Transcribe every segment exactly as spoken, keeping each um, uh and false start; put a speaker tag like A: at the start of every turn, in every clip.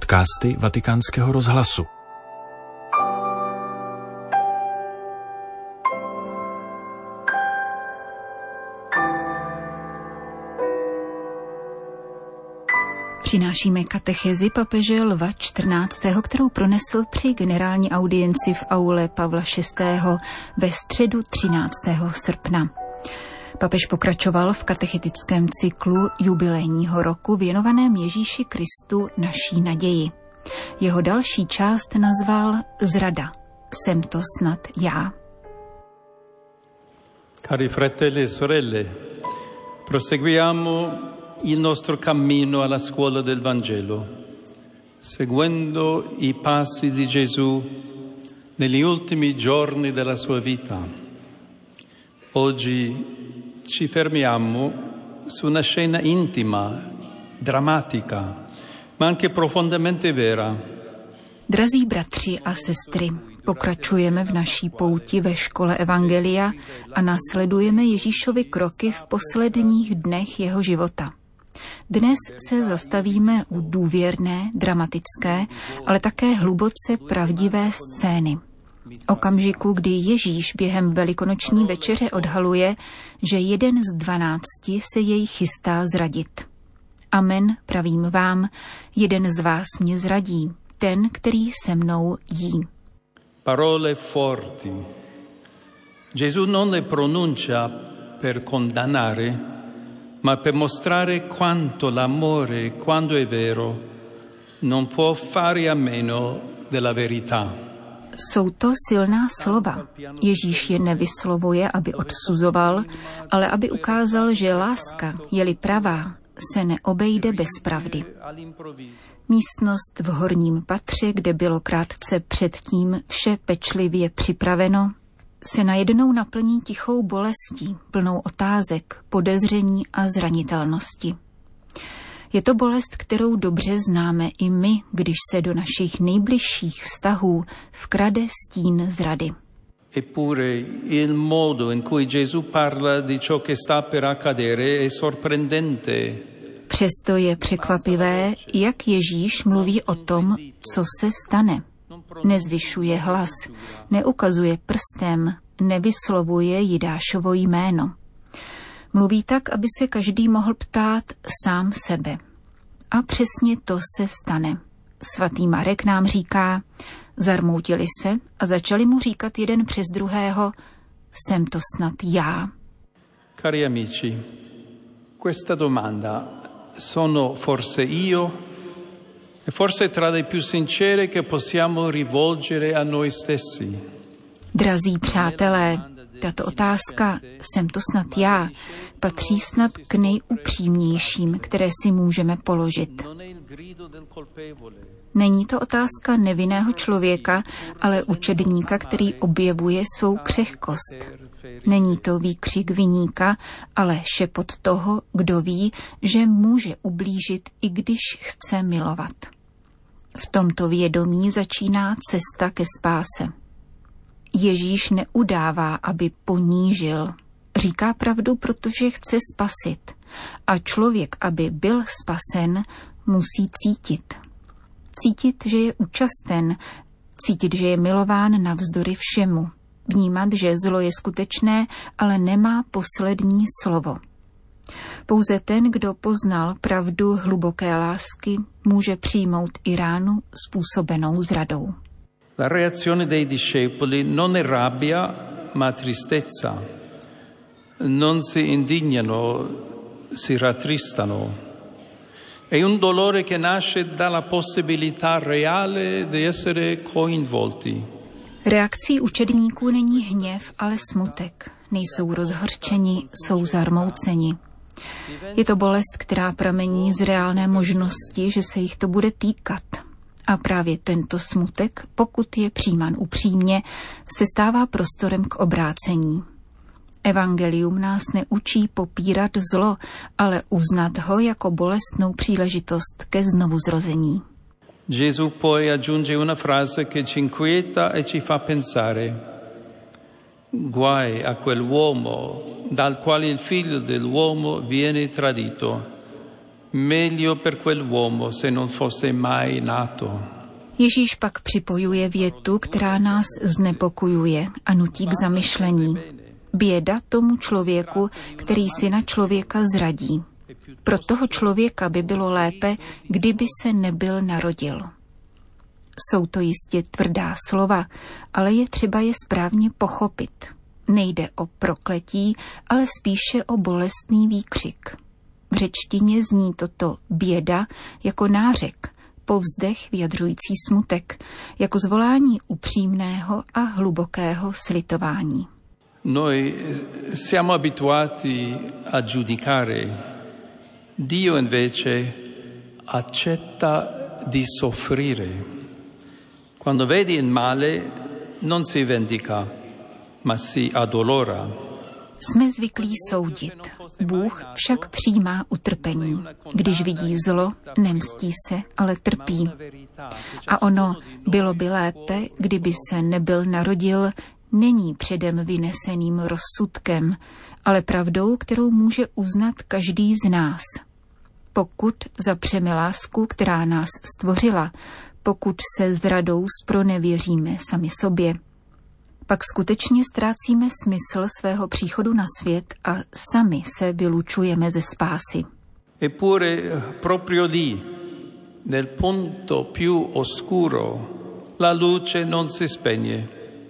A: Podcasty Vatikánského rozhlasu.
B: Přinášíme katechezi papeže Lva čtrnáctého, kterou pronesl při generální audienci v aule Pavla šestého ve středu třináctého srpna. Papež pokračoval v katechetickém cyklu jubilejního roku věnovaném Ježíši Kristu naší naději. Jeho další část nazval Zrada. Jsem to snad já.
C: Cari fratelli e sorelle, proseguiamo il nostro cammino alla scuola del Vangelo, seguendo i passi di Gesù negli ultimi giorni della sua vita. Oggi ci fermiamo su una scena intima, drammatica, ma anche profondamente vera.
B: Drazí bratři a sestry, pokračujeme v naší pouti ve škole Evangelia a následujeme Ježíšovy kroky v posledních dnech jeho života. Dnes se zastavíme u důvěrné, dramatické, ale také hluboce pravdivé scény. Okamžiku, kdy Ježíš během velikonoční večeře odhaluje, že jeden z dvanácti se jej chystá zradit. Amen, pravím vám, jeden z vás mě zradí, ten, který se mnou jí.
C: Parole forti. Gesù non le pronuncia per condannare, ma per mostrare quanto l'amore, quando è vero, non può fare a meno della verità.
B: Jsou to silná slova. Ježíš je nevyslovuje, aby odsuzoval, ale aby ukázal, že láska, je-li pravá, se neobejde bez pravdy. Místnost v horním patře, kde bylo krátce předtím vše pečlivě připraveno, se najednou naplní tichou bolestí, plnou otázek, podezření a zranitelnosti. Je to bolest, kterou dobře známe i my, když se do našich nejbližších vztahů vkrade stín zrady.
C: Eppure il modo in cui Gesù parla di ciò che sta per accadere è sorprendente.
B: Přesto je překvapivé, jak Ježíš mluví o tom, co se stane. Nezvyšuje hlas, neukazuje prstem, nevyslovuje Jidášovo jméno. Mluví tak, aby se každý mohl ptát sám sebe. A přesně to se stane. Svatý Marek nám říká, zarmoutili se a začali mu říkat jeden přes druhého, jsem to snad já.
C: Cari amici, questa domanda sono forse io e forse tra le più sincere che possiamo rivolgere a noi stessi.
B: Drazí přátelé, tato otázka, jsem to snad já, patří snad k nejupřímnějším, které si můžeme položit. Není to otázka nevinného člověka, ale učedníka, který objevuje svou křehkost. Není to výkřik viníka, ale šepot toho, kdo ví, že může ublížit, i když chce milovat. V tomto vědomí začíná cesta ke spáse. Ježíš neudává, aby ponížil. Říká pravdu, protože chce spasit. A člověk, aby byl spasen, musí cítit. Cítit, že je účasten, cítit, že je milován navzdory všemu. Vnímat, že zlo je skutečné, ale nemá poslední slovo. Pouze ten, kdo poznal pravdu hluboké lásky, může přijmout i ránu způsobenou zradou.
C: La reazione dei discepoli non è rabbia, ma tristezza. Non si indignano, si rattristano. È un dolore che nasce dalla possibilità reale di essere coinvolti.
B: Reakcí učedníků není hněv, ale smutek. Nejsou rozhorčeni, jsou zarmouceni. Je to bolest, která pramení z reálné možnosti, že se jich to bude týkat. A právě tento smutek, pokud je přijímán upřímně, se stává prostorem k obrácení. Evangelium nás neučí popírat zlo, ale uznat ho jako bolestnou příležitost ke znovuzrození.
C: Gesù poi aggiunge una frase che ci inquieta e ci fa pensare. Guai a quell'uomo dal quale il figlio dell'uomo viene tradito. Meglio per quell'uomo se non fosse mai nato.
B: Ježíš pak připojuje větu, která nás znepokojuje a nutí k zamyšlení. Běda tomu člověku, který syna člověka zradí. Pro toho člověka by bylo lépe, kdyby se nebyl narodil. Jsou to jistě tvrdá slova, ale je třeba je správně pochopit. Nejde o prokletí, ale spíše o bolestný výkřik. V řečtině zní toto běda jako nářek, povzdech vyjadřující smutek, jako zvolání upřímného a hlubokého slitování.
C: Noi siamo abituati a giudicare. Dio invece accetta di soffrire. Quando vede il male non si vendica, ma si addolora.
B: Jsme zvyklí soudit. Bůh však přijímá utrpení. Když vidí zlo, nemstí se, ale trpí. A ono, bylo by lépe, kdyby se nebyl narodil, není předem vyneseným rozsudkem, ale pravdou, kterou může uznat každý z nás. Pokud zapřeme lásku, která nás stvořila, pokud se zradou zpronevěříme sami sobě, pak skutečně ztrácíme smysl svého příchodu na svět a sami se vylučujeme ze spásy.
C: Eppure proprio lì, nel punto più oscuro, la luce non si spegne,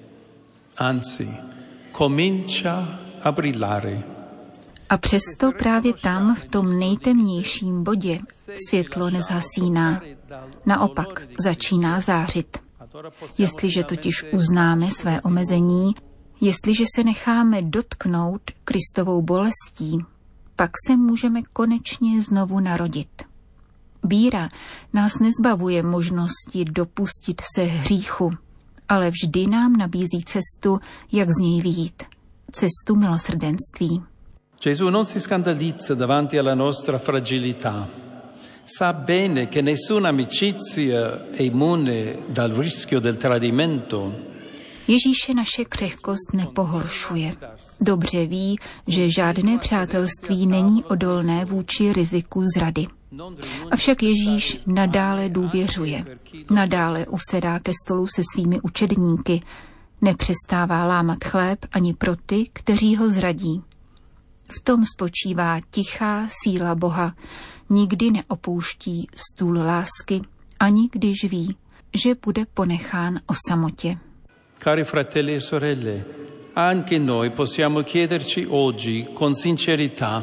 C: anzi, comincia a brillare.
B: A přesto právě tam, v tom nejtemnějším bodě, světlo nezhasíná. Naopak začíná zářit. Jestliže totiž uznáme své omezení, jestliže se necháme dotknout Kristovou bolestí, pak se můžeme konečně znovu narodit. Víra nás nezbavuje možnosti dopustit se hříchu, ale vždy nám nabízí cestu, jak z něj vyjít. Cestu milosrdenství.
C: Gesù non si scandalizza davanti alla nostra fragilità. Sa bene che nessuna amicizia è immune dal rischio del tradimento.
B: Ježíše naše křehkost nepohoršuje. Dobře ví, že žádné přátelství není odolné vůči riziku zrady. Avšak Ježíš nadále důvěřuje. Nadále usedá ke stolu se svými učedníky. Nepřestává lámat chléb ani pro ty, kteří ho zradí. V tom spočívá tichá síla Boha. Nikdy neopouští stůl lásky, ani když ví, že bude ponechán o samotě.
C: Cari fratelli e sorelle, anche noi possiamo chiederci oggi con sincerità: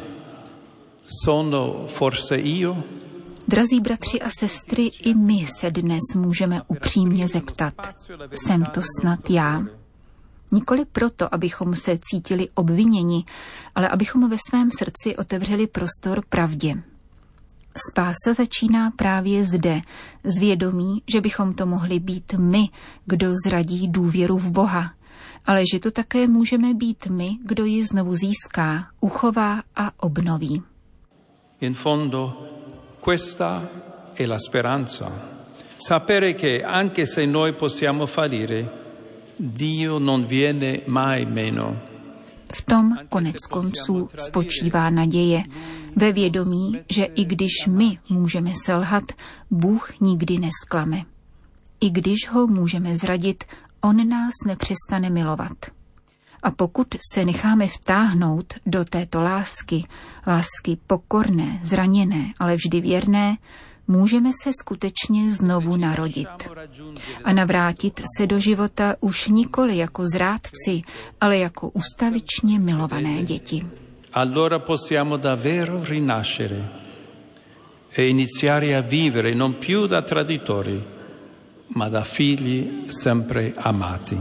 C: sono forse io?
B: Drazí bratři a sestry, i my se dnes můžeme upřímně zeptat: jsem to snad já? Nikoli proto, abychom se cítili obviněni, ale abychom ve svém srdci otevřeli prostor pravdě. Spása začíná právě zde, z vědomí, že bychom to mohli být my, kdo zradí důvěru v Boha, ale že to také můžeme být my, kdo ji znovu získá, uchová a obnoví.
C: In fondo, questa è la speranza. Sapere che anche se noi possiamo fallire, Dio non viene mai meno.
B: V tom konec konců spočívá naděje, ve vědomí, že i když my můžeme selhat, Bůh nikdy nesklame. I když ho můžeme zradit, on nás nepřestane milovat. A pokud se necháme vtáhnout do této lásky, lásky pokorné, zraněné, ale vždy věrné, můžeme se skutečně znovu narodit a navrátit se do života už nikoli jako zrádci, ale jako ustavičně milované děti.
C: Allora possiamo davvero rinascere e iniziare a vivere non più da traditori, ma da figli sempre amati.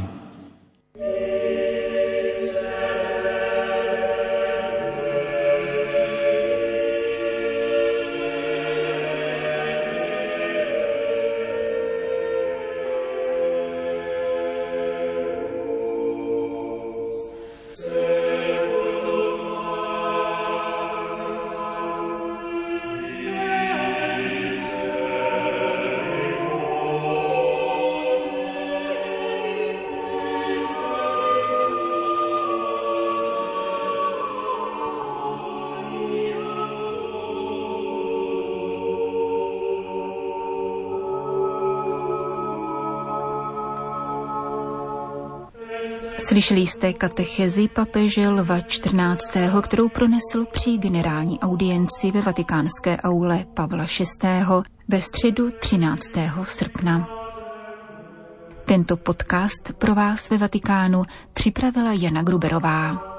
B: Slyšeli jste katechezi papeže Lva čtrnáctého., kterou pronesl při generální audienci ve vatikánské aule Pavla šestého. ve středu třináctého srpna. Tento podcast pro vás ve Vatikánu připravila Jana Gruberová.